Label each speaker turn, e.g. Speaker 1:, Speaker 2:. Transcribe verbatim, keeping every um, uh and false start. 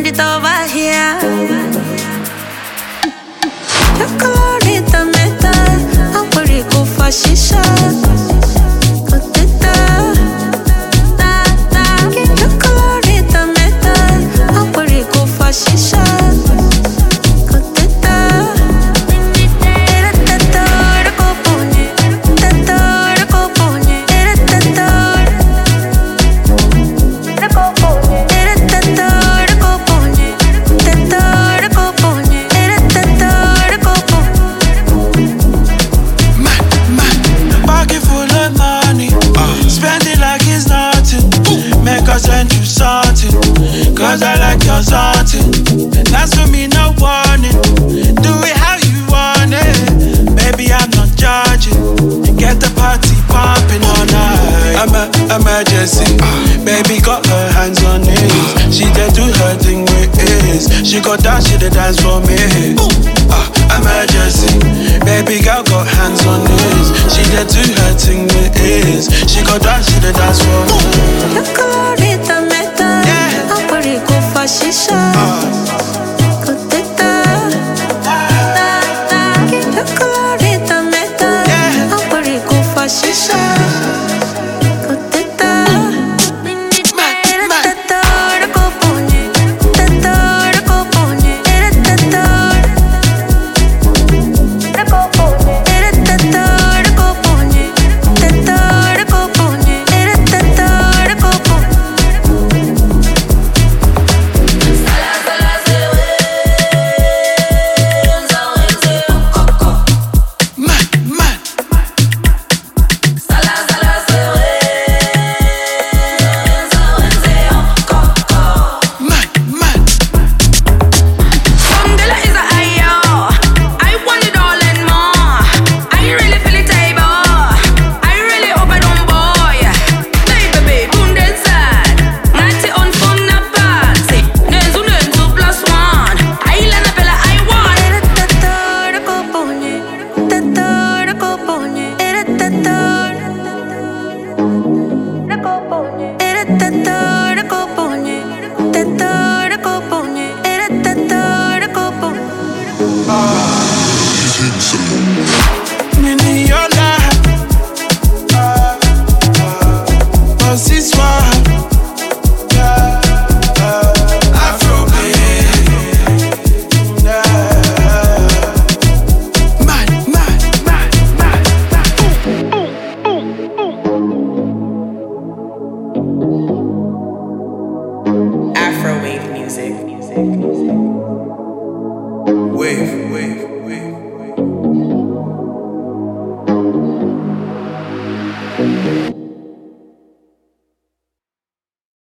Speaker 1: it over here. Chocolate metal, I'm pretty cool for shisha.
Speaker 2: Cause I like your something. That's for me, no warning. Do it how you want it. Baby, I'm not judging. Get the party pumping all night. I'm a emergency. Baby got her hands on knees. She did do her thing with ease. She got down, she did dance for me. Uh, emergency. Baby girl got hands on knees. She did do her thing with ease. She got down, she did dance for me.
Speaker 1: Shisha. Uh.